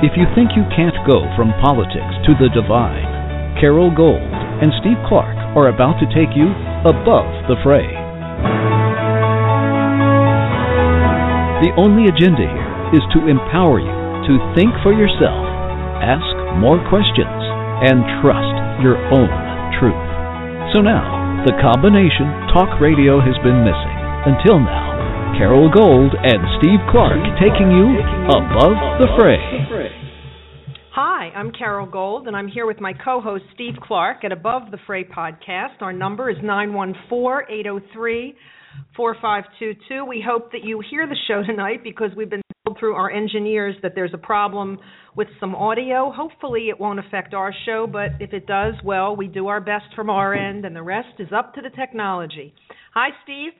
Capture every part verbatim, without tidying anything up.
If you think you can't go from politics to the divine, Carol Gold and Steve Clark are about to take you above the fray. The only agenda here is to empower you to think for yourself, ask more questions, and trust your own truth. So now, the combination talk radio has been missing. Until now, Carol Gold and Steve Clark taking you above the fray. Hi, I'm Carol Gold, and I'm here with my co-host Steve Clark at Above the Fray podcast. Our number is nine one four, eight oh three, four five two two. We hope that you hear the show tonight because we've been told through our engineers that there's a problem with some audio. Hopefully it won't affect our show, but if it does, well, we do our best from our end, and the rest is up to the technology. Hi, Steve.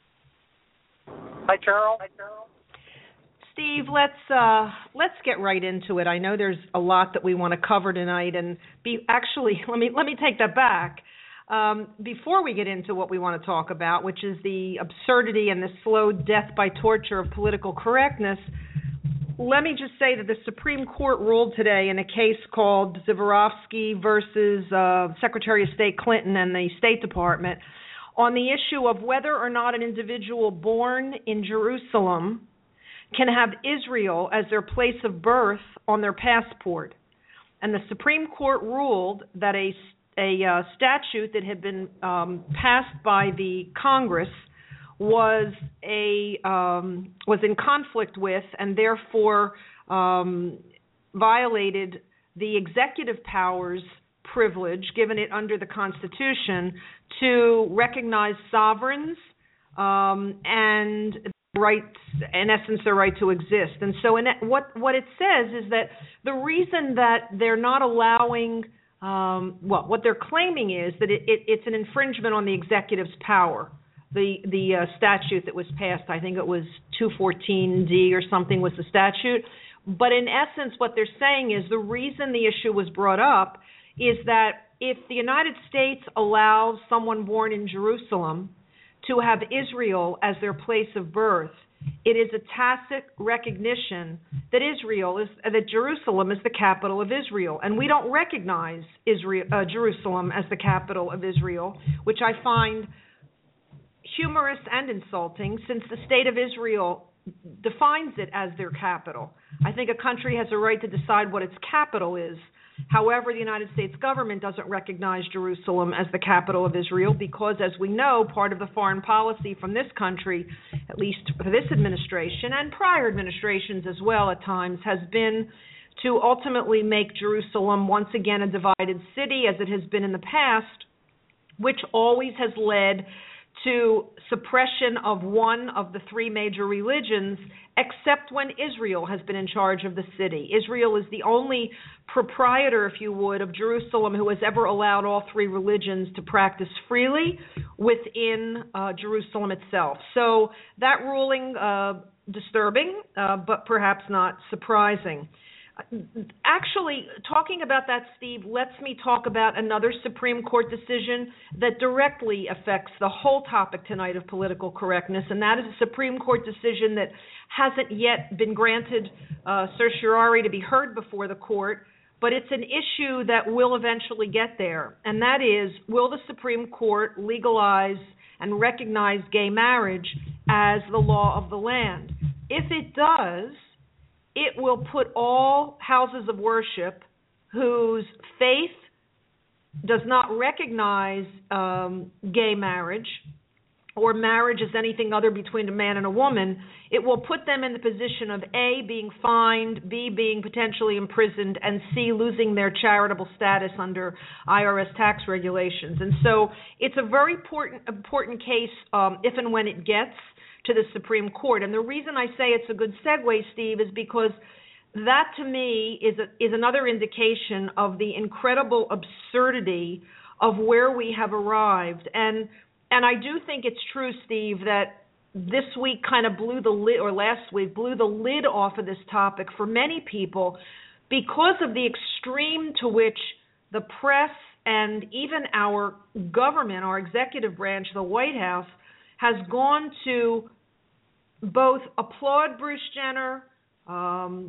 Hi, Carol. Hi, Carol. Steve, let's uh, let's get right into it. I know there's a lot that we want to cover tonight, and be actually let me let me take that back. Um, before we get into what we want to talk about, which is the absurdity and the slow death by torture of political correctness, let me just say that the Supreme Court ruled today in a case called Zvirovsky versus uh, Secretary of State Clinton and the State Department on the issue of whether or not an individual born in Jerusalem can have Israel as their place of birth on their passport. And the Supreme Court ruled that a, a uh, statute that had been um, passed by the Congress was a um, was in conflict with and therefore um, violated the executive powers privilege given it under the Constitution to recognize sovereigns um, and rights, in essence, their right to exist. And so in what what it says is that the reason that they're not allowing, um, well, what they're claiming is that it, it, it's an infringement on the executive's power. The the uh, statute that was passed, I think it was two fourteen D or something was the statute. But in essence, what they're saying is the reason the issue was brought up is that if the United States allows someone born in Jerusalem to have Israel as their place of birth, it is a tacit recognition that Israel is that Jerusalem is the capital of Israel, and we don't recognize Israel, uh, Jerusalem as the capital of Israel, which I find humorous and insulting, since the state of Israel defines it as their capital. I think a country has a right to decide what its capital is. However, the United States government doesn't recognize Jerusalem as the capital of Israel because, as we know, part of the foreign policy from this country, at least for this administration and prior administrations as well at times, has been to ultimately make Jerusalem once again a divided city, as it has been in the past, which always has led to suppression of one of the three major religions, except when Israel has been in charge of the city. Israel is the only proprietor, if you would, of Jerusalem who has ever allowed all three religions to practice freely within uh, Jerusalem itself. So that ruling, uh, disturbing, uh, but perhaps not surprising. Actually, talking about that, Steve, lets me talk about another Supreme Court decision that directly affects the whole topic tonight of political correctness, and that is a Supreme Court decision that hasn't yet been granted uh, certiorari to be heard before the court, but it's an issue that will eventually get there, and that is, will the Supreme Court legalize and recognize gay marriage as the law of the land? If it does, it will put all houses of worship whose faith does not recognize um, gay marriage or marriage as anything other between a man and a woman, it will put them in the position of A, being fined, B, being potentially imprisoned, and C, losing their charitable status under I R S tax regulations. And so it's a very important, important case um, if and when it gets to the Supreme Court. And the reason I say it's a good segue, Steve, is because that to me is a, is another indication of the incredible absurdity of where we have arrived. And and I do think it's true, Steve, that this week kind of blew the lid, or last week blew the lid off of this topic for many people because of the extreme to which the press and even our government, our executive branch, the White House, has gone to both applaud Bruce Jenner, um,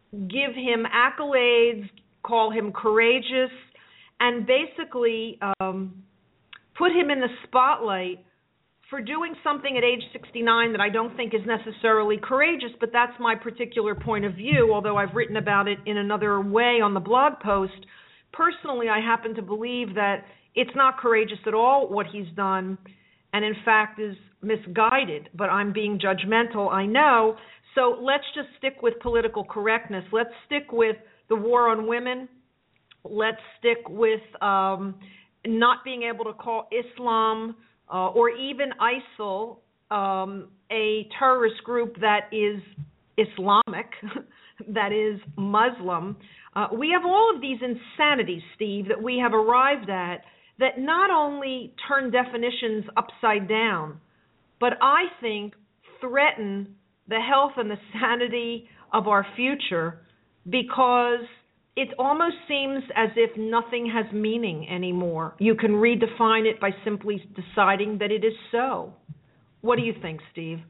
give him accolades, call him courageous, and basically um, put him in the spotlight for doing something at age sixty-nine that I don't think is necessarily courageous, but that's my particular point of view, although I've written about it in another way on the blog post. Personally, I happen to believe that it's not courageous at all what he's done, and in fact is misguided, but I'm being judgmental, I know. So let's just stick with political correctness. Let's stick with the war on women. Let's stick with um, not being able to call Islam Uh, or even ISIL, um, a terrorist group that is Islamic, that is Muslim. Uh, we have all of these insanities, Steve, that we have arrived at that not only turn definitions upside down, but I think threaten the health and the sanity of our future, because it almost seems as if nothing has meaning anymore. You can redefine it by simply deciding that it is so. What do you think, Steve?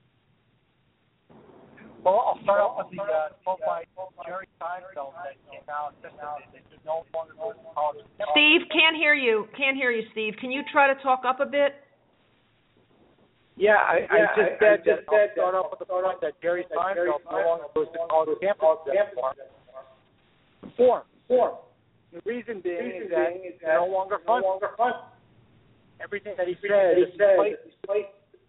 Well, I'll start off with the uh, quote by Jerry Seinfeld that came out yesterday. That you no longer go to college. Steve, can't hear you. Can't hear you, Steve. Can you try to talk up a bit? Yeah, I, yeah, I just I, said I just that. I'll start off with the point that Jerry Seinfeld no longer goes to college campus anymore. Form. Form. The reason being reason is that it's no longer fun. No longer fun. Everything that he said is place.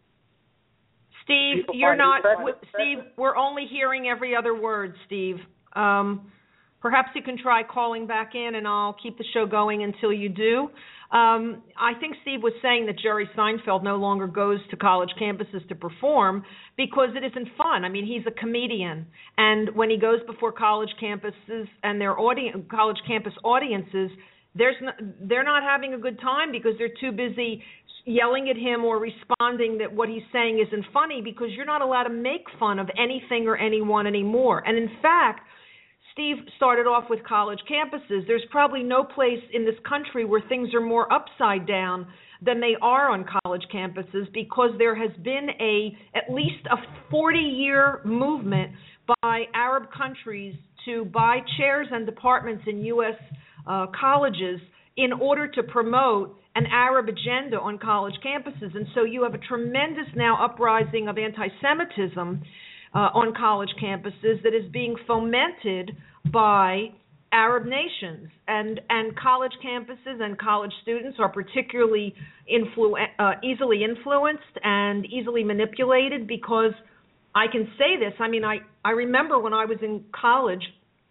Steve, you're not. W- Steve, we're only hearing every other word, Steve. Um, perhaps you can try calling back in, and I'll keep the show going until you do. Um, I think Steve was saying that Jerry Seinfeld no longer goes to college campuses to perform because it isn't fun. I mean, he's a comedian, and when he goes before college campuses and their audience, college campus audiences, there's no, they're not having a good time because they're too busy yelling at him or responding that what he's saying isn't funny, because you're not allowed to make fun of anything or anyone anymore. And in fact, Steve started off with college campuses. There's probably no place in this country where things are more upside down than they are on college campuses, because there has been a at least a forty-year movement by Arab countries to buy chairs and departments in U S uh, colleges in order to promote an Arab agenda on college campuses. And so you have a tremendous now uprising of anti-Semitism Uh, on college campuses that is being fomented by Arab nations, and and college campuses and college students are particularly influ- uh, easily influenced and easily manipulated, because I can say this, I mean, I, I remember when I was in college,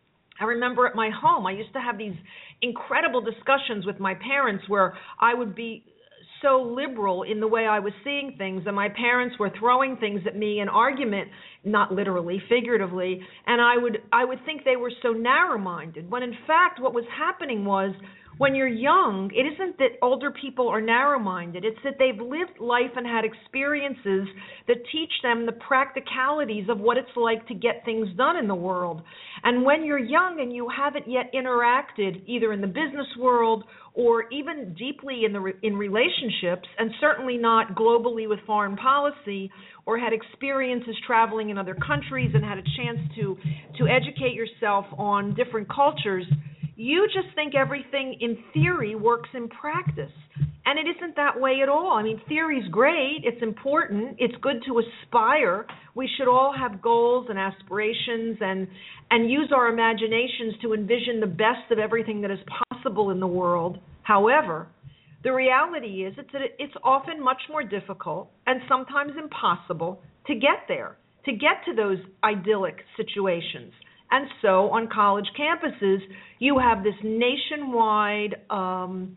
I remember at my home, I used to have these incredible discussions with my parents where I would be so liberal in the way I was seeing things, and my parents were throwing things at me in argument, not literally, figuratively, and I would I would think they were so narrow-minded, when in fact what was happening was, when you're young, it isn't that older people are narrow-minded, it's that they've lived life and had experiences that teach them the practicalities of what it's like to get things done in the world. And when you're young and you haven't yet interacted either in the business world or even deeply in the in relationships, and certainly not globally with foreign policy, or had experiences traveling in other countries and had a chance to to educate yourself on different cultures, you just think everything in theory works in practice. And it isn't that way at all. I mean, theory's great, it's important, it's good to aspire. We should all have goals and aspirations and and use our imaginations to envision the best of everything that is possible in the world. However, the reality is it's, it's often much more difficult and sometimes impossible to get there, to get to those idyllic situations. And so on college campuses, you have this nationwide um,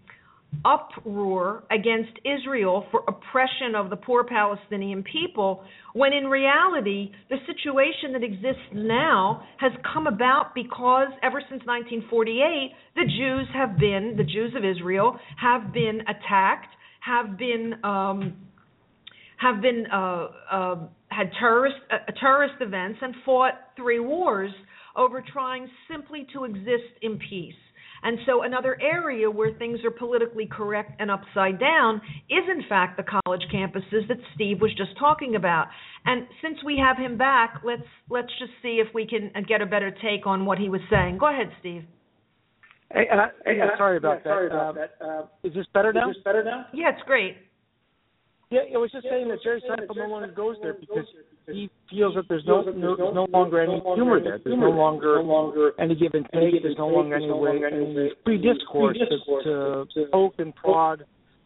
uproar against Israel for oppression of the poor Palestinian people, when in reality, the situation that exists now has come about because ever since nineteen forty-eight, the Jews have been, the Jews of Israel, have been attacked, have been, um, have been, uh, uh, had terrorist, uh, terrorist events and fought three wars over trying simply to exist in peace. And so another area where things are politically correct and upside down is, in fact, the college campuses that Steve was just talking about. And since we have him back, let's let's just see if we can get a better take on what he was saying. Go ahead, Steve. Hey, uh, hey, uh, sorry about yeah, sorry that. About uh, that. Uh, is this better now? Is this better now? Yeah, it's great. Yeah, I was just yeah, saying that Jerry Seinfeld no longer goes there because he feels that there's no no, no, no longer any humor there. There's no longer, no longer any give and take. There's no longer any way, any free discourse to, to poke and prod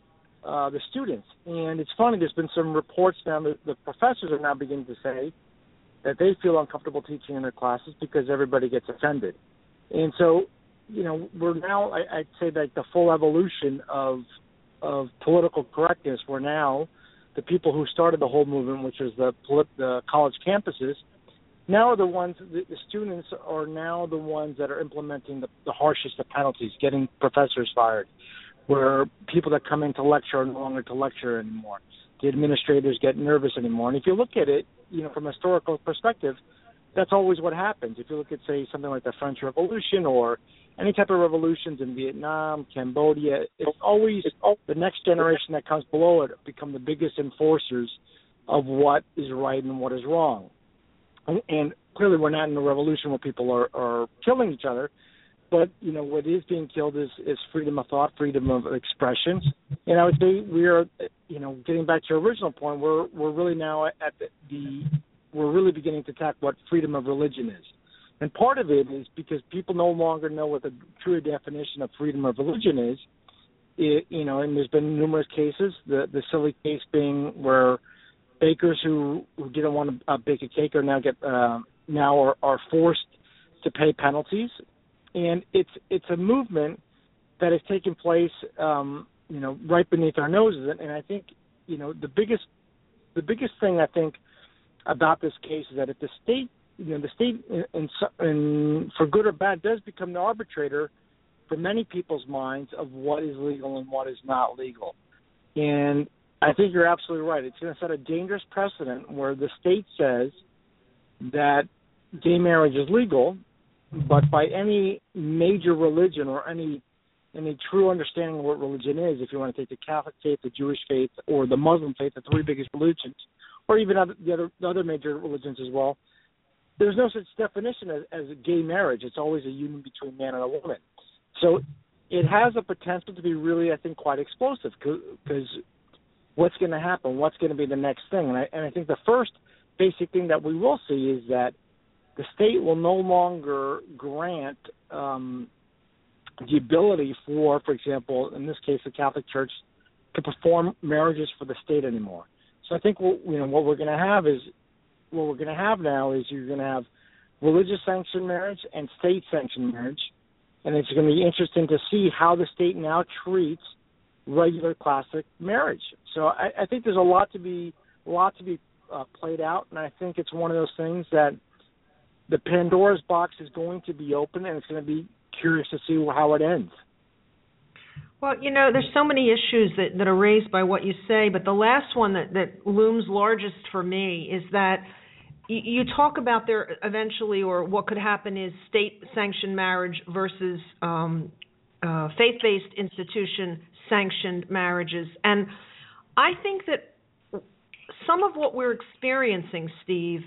uh, the students. And it's funny, there's been some reports now that the professors are now beginning to say that they feel uncomfortable teaching in their classes because everybody gets offended. And so, you know, we're now, I, I'd say, like the full evolution of of political correctness. We're now the people who started the whole movement, which is the, the college campuses, now are the ones, the, the students are now the ones that are implementing the, the harshest of penalties, getting professors fired, where people that come in to lecture are no longer to lecture anymore. The administrators get nervous anymore. And if you look at it, you know, from a historical perspective, that's always what happens. If you look at, say, something like the French Revolution or any type of revolutions in Vietnam, Cambodia, it's always the next generation that comes below it become the biggest enforcers of what is right and what is wrong. And, and clearly we're not in a revolution where people are, are killing each other, but, you know, what is being killed is, is freedom of thought, freedom of expression. And I would say we are, you know, getting back to your original point, we're, we're really now at the, the we're really beginning to attack what freedom of religion is. And part of it is because people no longer know what the true definition of freedom of religion is. It, you know, and there's been numerous cases, the the silly case being where bakers who, who didn't want to uh, bake a cake are now get uh, now are, are forced to pay penalties. And it's it's a movement that has taken place, um, you know, right beneath our noses. And I think, you know, the biggest the biggest thing I think about this case is that if the state You know, the state, in, in, in, for good or bad, does become the arbitrator for many people's minds of what is legal and what is not legal. And I think you're absolutely right. It's going to set a dangerous precedent where the state says that gay marriage is legal, but by any major religion or any any true understanding of what religion is, if you want to take the Catholic faith, the Jewish faith, or the Muslim faith, the three biggest religions, or even other, the other the other major religions as well, there's no such definition as, as a gay marriage. It's always a union between a man and a woman. So it has a potential to be really, I think, quite explosive because what's going to happen? What's going to be the next thing? And I, and I think the first basic thing that we will see is that the state will no longer grant um, the ability for, for example, in this case, the Catholic Church, to perform marriages for the state anymore. So I think what, you know, what we're going to have is what we're going to have now is you're going to have religious sanctioned marriage and state sanctioned marriage, and it's going to be interesting to see how the state now treats regular classic marriage. So I, I think there's a lot to be a lot to be uh, played out, and I think it's one of those things that the Pandora's box is going to be open, and it's going to be curious to see how it ends. Well, you know, there's so many issues that, that are raised by what you say, but the last one that, that looms largest for me is that you, you talk about there eventually, or what could happen is state-sanctioned marriage versus um, uh, faith-based institution-sanctioned marriages. And I think that some of what we're experiencing, Steve,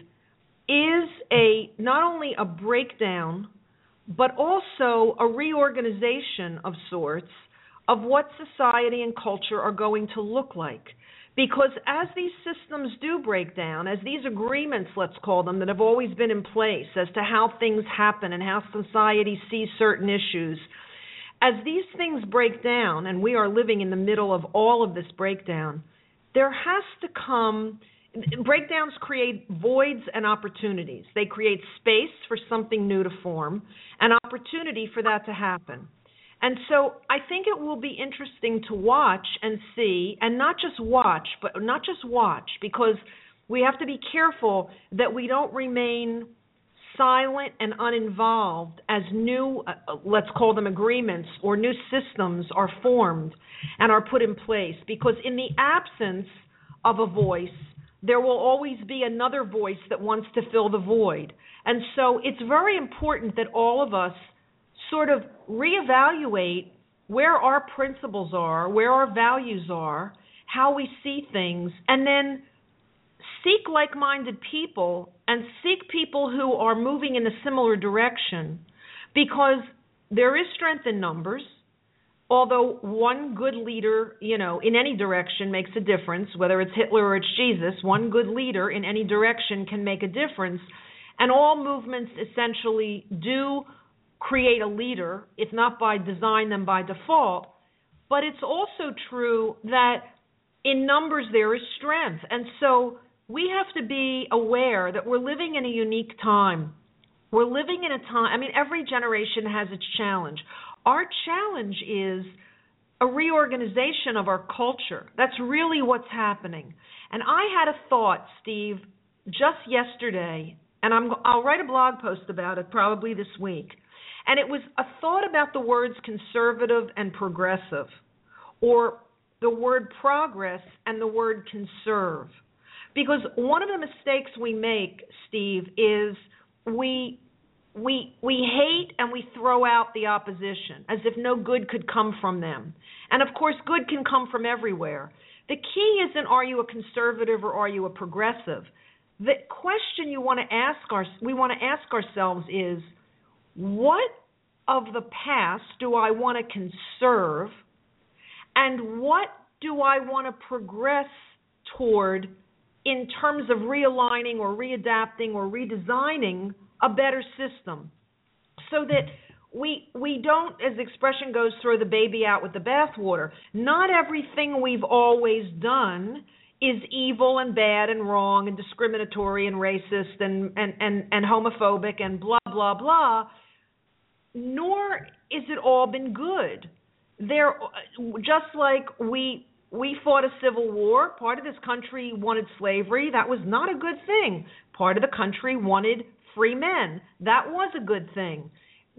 is a not only a breakdown, but also a reorganization of sorts of what society and culture are going to look like. Because as these systems do break down, as these agreements, let's call them, that have always been in place as to how things happen and how society sees certain issues, as these things break down, and we are living in the middle of all of this breakdown, there has to come, breakdowns create voids and opportunities. They create space for something new to form, an opportunity for that to happen. And so I think it will be interesting to watch and see, and not just watch, but not just watch, because we have to be careful that we don't remain silent and uninvolved as new, uh, let's call them agreements, or new systems are formed and are put in place. Because in the absence of a voice, there will always be another voice that wants to fill the void. And so it's very important that all of us sort of reevaluate where our principles are, where our values are, how we see things, and then seek like-minded people and seek people who are moving in a similar direction, because there is strength in numbers. Although one good leader, you know, in any direction makes a difference, whether it's Hitler or it's Jesus, one good leader in any direction can make a difference. And all movements essentially do create a leader, if not by design, then by default. But it's also true that in numbers there is strength. And so we have to be aware that we're living in a unique time. We're living in a time, I mean, every generation has its challenge. Our challenge is a reorganization of our culture. That's really what's happening. And I had a thought, Steve, just yesterday, and I'm, I'll write a blog post about it probably this week. And it was a thought about the words conservative and progressive, or the word progress and the word conserve. Because one of the mistakes we make, Steve, is we we we hate and we throw out the opposition as if no good could come from them. And of course, good can come from everywhere. The key isn't are you a conservative or are you a progressive. The question you want to ask our we want to ask ourselves is, what of the past do I want to conserve, and what do I want to progress toward in terms of realigning or readapting or redesigning a better system, so that we we don't, as the expression goes, throw the baby out with the bathwater. Not everything we've always done is evil and bad and wrong and discriminatory and racist and, and, and, and homophobic and blah, blah, blah, nor is it all been good. There, just like we we fought a civil war, part of this country wanted slavery. That was not a good thing. Part of the country wanted free men. That was a good thing.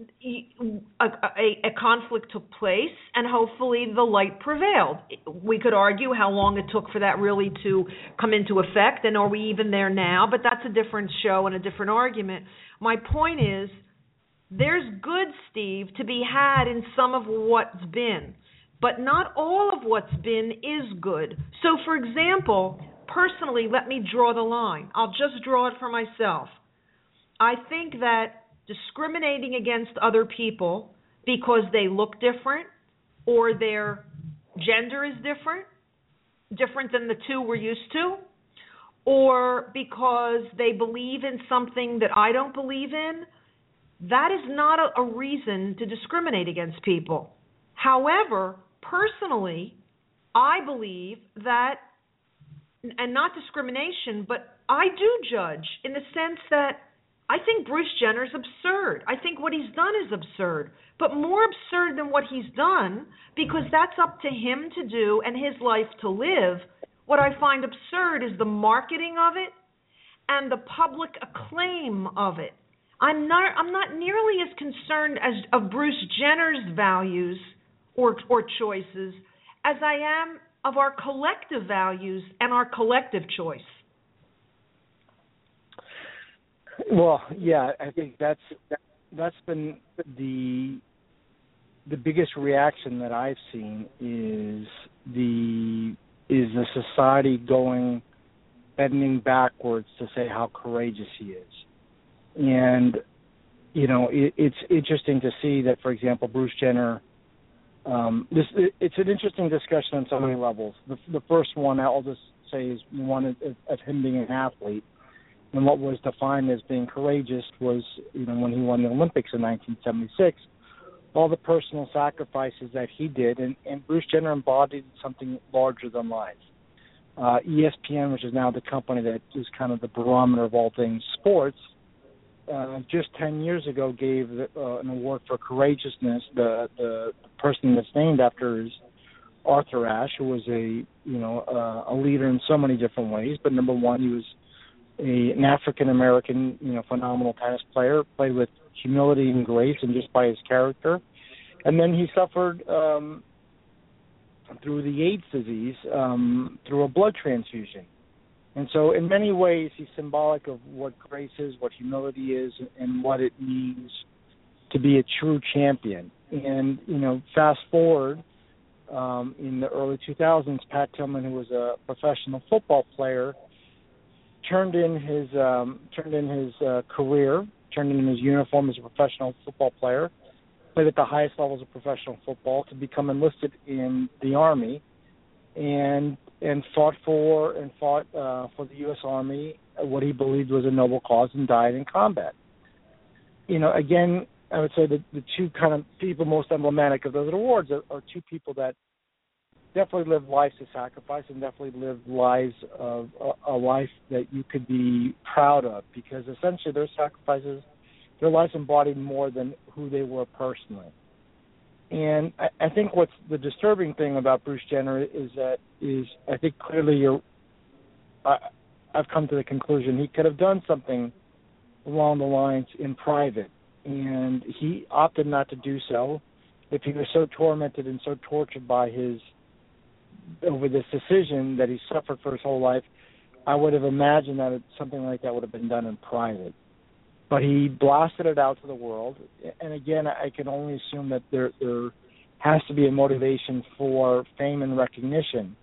A, a, a conflict took place, and hopefully the light prevailed. We could argue how long it took for that really to come into effect, and are we even there now? But that's a different show and a different argument. My point is, there's good, Steve, to be had in some of what's been, but not all of what's been is good. So, for example, personally, let me draw the line. I'll just draw it for myself. I think that discriminating against other people because they look different or their gender is different, different than the two we're used to, or because they believe in something that I don't believe in, that is not a, a reason to discriminate against people. However, personally, I believe that, and not discrimination, but I do judge in the sense that I think Bruce Jenner's absurd. I think what he's done is absurd, but more absurd than what he's done, because that's up to him to do and his life to live. What I find absurd is the marketing of it and the public acclaim of it. I'm not I'm not nearly as concerned as of Bruce Jenner's values or or choices as I am of our collective values and our collective choice. Well, yeah, I think that's that's been the the biggest reaction that I've seen is the is the society going bending backwards to say how courageous he is. And you know, it, it's interesting to see that, for example, Bruce Jenner. Um, this it, it's an interesting discussion on so many levels. The, the first one I'll just say is one of, of him being an athlete. And what was defined as being courageous was, you know, when he won the Olympics in nineteen seventy-six, all the personal sacrifices that he did, and, and Bruce Jenner embodied something larger than life. Uh, E S P N, which is now the company that is kind of the barometer of all things sports, uh, just ten years ago gave the, uh, an award for courageousness. The, the the person that's named after is Arthur Ashe, who was a you know uh, a leader in so many different ways. But number one, he was A, an African-American, you know, phenomenal tennis player, played with humility and grace and just by his character. And then he suffered um, through the AIDS disease, um, through a blood transfusion. And so in many ways, he's symbolic of what grace is, what humility is, and what it means to be a true champion. And, you know, fast forward um, in the early two thousands, Pat Tillman, who was a professional football player, turned in his um, turned in his uh, career, turned in his uniform as a professional football player, played at the highest levels of professional football to become enlisted in the Army, and and fought for and fought uh, for the U S Army, what he believed was a noble cause, and died in combat. You know, again, I would say that the two kind of people most emblematic of those awards are, are two people that definitely lived lives of sacrifice and definitely lived lives of a, a life that you could be proud of, because essentially their sacrifices, their lives embodied more than who they were personally. And I, I think what's the disturbing thing about Bruce Jenner is that is I think clearly you're. I, I've come to the conclusion he could have done something along the lines in private, and he opted not to do so. If he was so tormented and so tortured by his over this decision that he suffered for his whole life, I would have imagined that it, something like that would have been done in private. But he blasted it out to the world, and again, I can only assume that there there has to be a motivation for fame and recognition.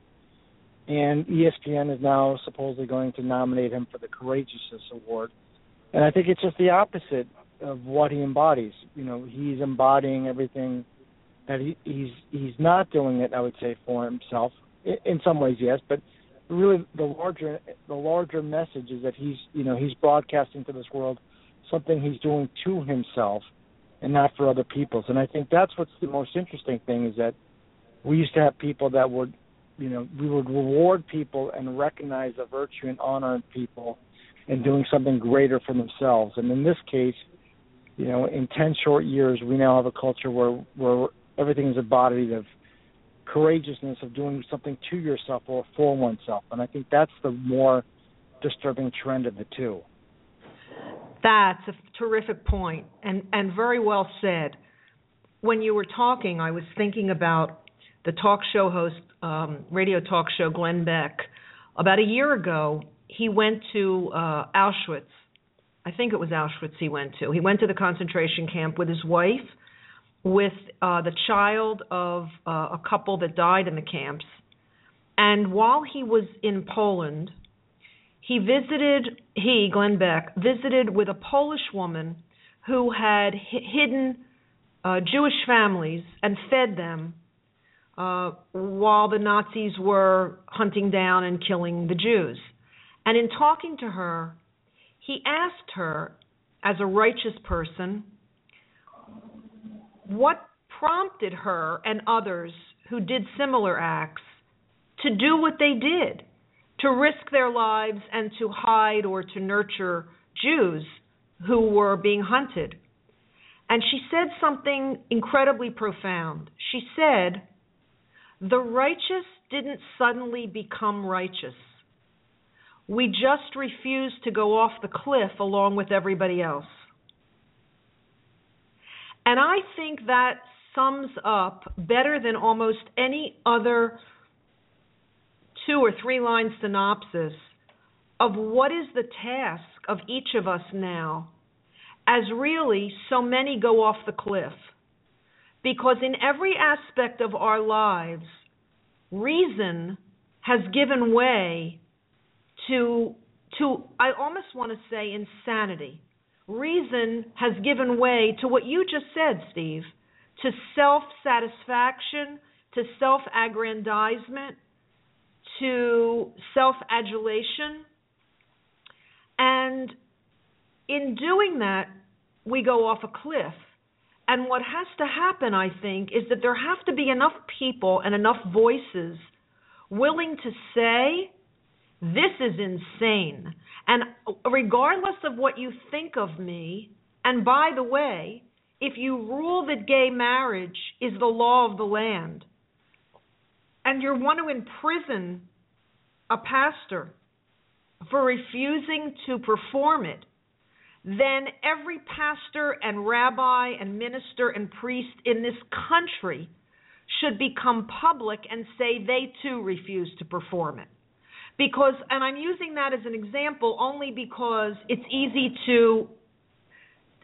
And E S P N is now supposedly going to nominate him for the Courageousness Award, and I think it's just the opposite of what he embodies. You know, he's embodying everything that he, he's he's not doing it, I would say, for himself. In some ways, yes, but really the larger the larger message is that he's you know he's broadcasting to this world something he's doing to himself and not for other people's. And I think that's what's the most interesting thing, is that we used to have people that would, you know, we would reward people and recognize the virtue and honor in people and doing something greater for themselves. And in this case, you know, in ten short years, we now have a culture where, where everything is embodied of courageousness, of doing something to yourself or for oneself. And I think that's the more disturbing trend of the two. That's a terrific point, and, and very well said. When you were talking, I was thinking about the talk show host, um, radio talk show, Glenn Beck. About a year ago, he went to uh, Auschwitz. I think it was Auschwitz he went to. He went to the concentration camp with his wife, with uh, the child of uh, a couple that died in the camps. And while he was in Poland, he visited, he, Glenn Beck, visited with a Polish woman who had h- hidden uh, Jewish families and fed them uh, while the Nazis were hunting down and killing the Jews. And in talking to her, he asked her, as a righteous person, what prompted her and others who did similar acts to do what they did, to risk their lives and to hide or to nurture Jews who were being hunted. And she said something incredibly profound. She said, the righteous didn't suddenly become righteous. We just refused to go off the cliff along with everybody else. And I think that sums up better than almost any other two or three line synopsis of what is the task of each of us now, as really so many go off the cliff. Because in every aspect of our lives, reason has given way to, to I almost want to say, insanity. Reason has given way to what you just said, Steve, to self-satisfaction, to self-aggrandizement, to self-adulation. And in doing that, we go off a cliff. And what has to happen, I think, is that there have to be enough people and enough voices willing to say, this is insane. And regardless of what you think of me, and by the way, if you rule that gay marriage is the law of the land, and you want to imprison a pastor for refusing to perform it, then every pastor and rabbi and minister and priest in this country should become public and say they too refuse to perform it. Because, and I'm using that as an example only because it's easy to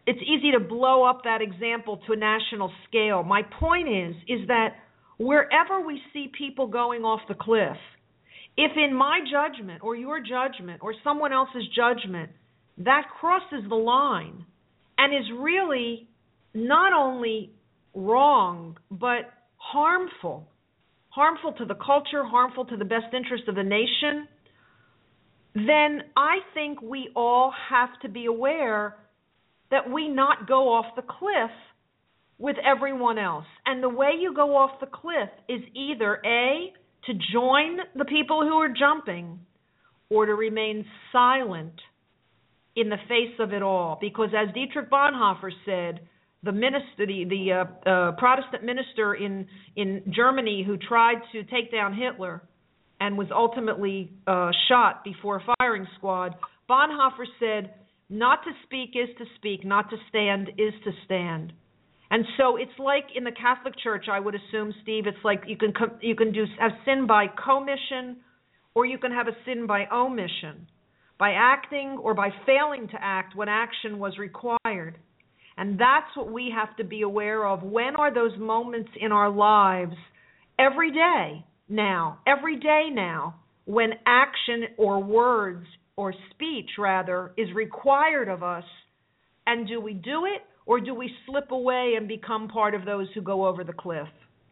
it's easy to blow up that example to a national scale. My point is, is that wherever we see people going off the cliff, if in my judgment or your judgment or someone else's judgment, that crosses the line and is really not only wrong, but harmful, harmful to the culture, harmful to the best interest of the nation, then I think we all have to be aware that we not go off the cliff with everyone else. And the way you go off the cliff is either A, to join the people who are jumping, or to remain silent in the face of it all. Because as Dietrich Bonhoeffer said, the minister, the, the uh, uh, Protestant minister in, in Germany who tried to take down Hitler and was ultimately uh, shot before a firing squad, Bonhoeffer said, not to speak is to speak, not to stand is to stand. And so it's like in the Catholic Church, I would assume, Steve, it's like you can co- you can do have sin by commission, or you can have a sin by omission, by acting or by failing to act when action was required. And that's what we have to be aware of. When are those moments in our lives every day now, every day now, when action or words or speech, rather, is required of us? And do we do it, or do we slip away and become part of those who go over the cliff?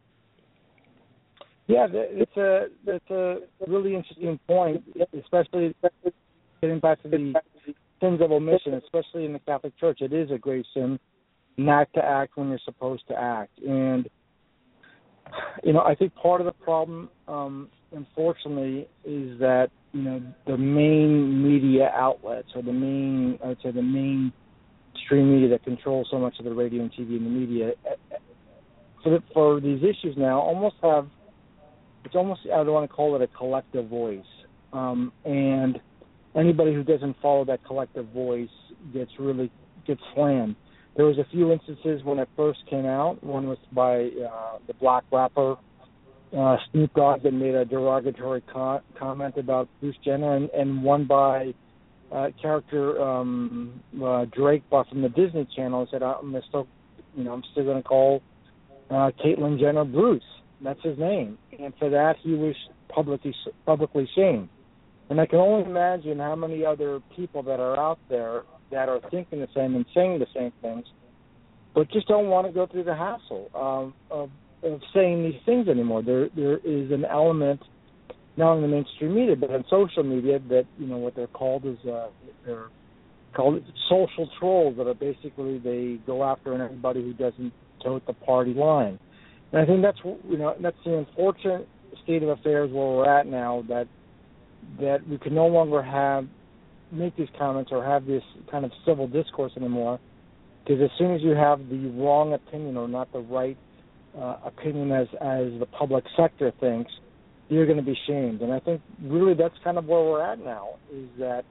Yeah, it's a it's a really interesting point, especially getting back to the sins of omission, especially in the Catholic Church. It is a grave sin not to act when you're supposed to act. And, you know, I think part of the problem, um, unfortunately, is that, you know, the main media outlets, or the main, I would say the main stream media that controls so much of the radio and T V and the media, for, the, for these issues now, almost have, it's almost, I don't want to call it a collective voice. Um, and anybody who doesn't follow that collective voice gets really, gets slammed. There was a few instances when it first came out. One was by uh, the black rapper uh, Snoop Dogg that made a derogatory co- comment about Bruce Jenner, and, and one by uh, character um, uh, Drake from the Disney Channel said, "I'm still, you know, I'm still going to call uh, Caitlyn Jenner Bruce. That's his name." And for that, he was publicly publicly shamed. And I can only imagine how many other people that are out there that are thinking the same and saying the same things, but just don't want to go through the hassle um, of, of saying these things anymore. There, there is an element, not in the mainstream media, but in social media, that, you know, what they're called is uh, they're called social trolls, that are basically, they go after anybody who doesn't tote the party line. And I think that's, you know, that's the unfortunate state of affairs where we're at now, that that we can no longer have make these comments or have this kind of civil discourse anymore, because as soon as you have the wrong opinion or not the right uh, opinion as as the public sector thinks, you're going to be shamed. And I think really that's kind of where we're at now, is that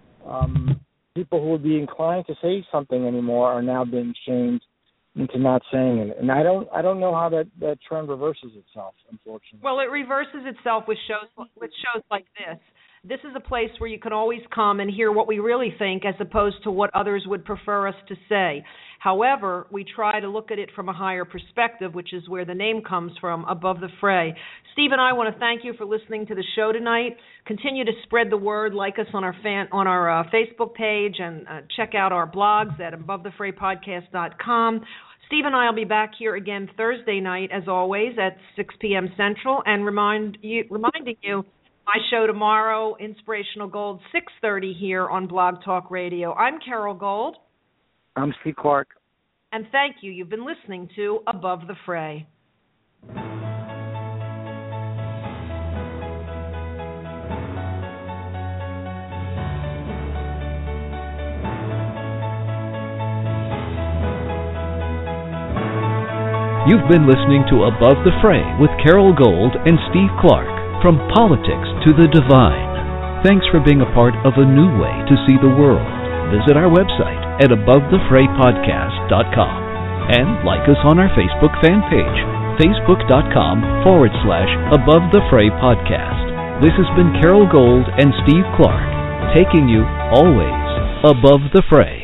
um, people who would be inclined to say something anymore are now being shamed into not saying it. And I don't I don't know how that, that trend reverses itself, unfortunately. Well, it reverses itself with shows with shows like this. This is a place where you can always come and hear what we really think, as opposed to what others would prefer us to say. However, we try to look at it from a higher perspective, which is where the name comes from, Above the Fray. Steve and I want to thank you for listening to the show tonight. Continue to spread the word, like us on our fan, on our uh, Facebook page, and uh, check out our blogs at above the fray podcast dot com. Steve and I will be back here again Thursday night, as always, at six p.m. Central, and remind you, reminding you, my show tomorrow, Inspirational Gold, six thirty here on Blog Talk Radio. I'm Carol Gold. I'm Steve Clark. And thank you. You've been listening to Above the Fray. You've been listening to Above the Fray with Carol Gold and Steve Clark. From politics to the divine. Thanks for being a part of a new way to see the world. Visit our website at above the fray podcast dot com and like us on our Facebook fan page, facebook.com forward slash Above the Fray Podcast. This has been Carol Gold and Steve Clark, taking you always above the fray.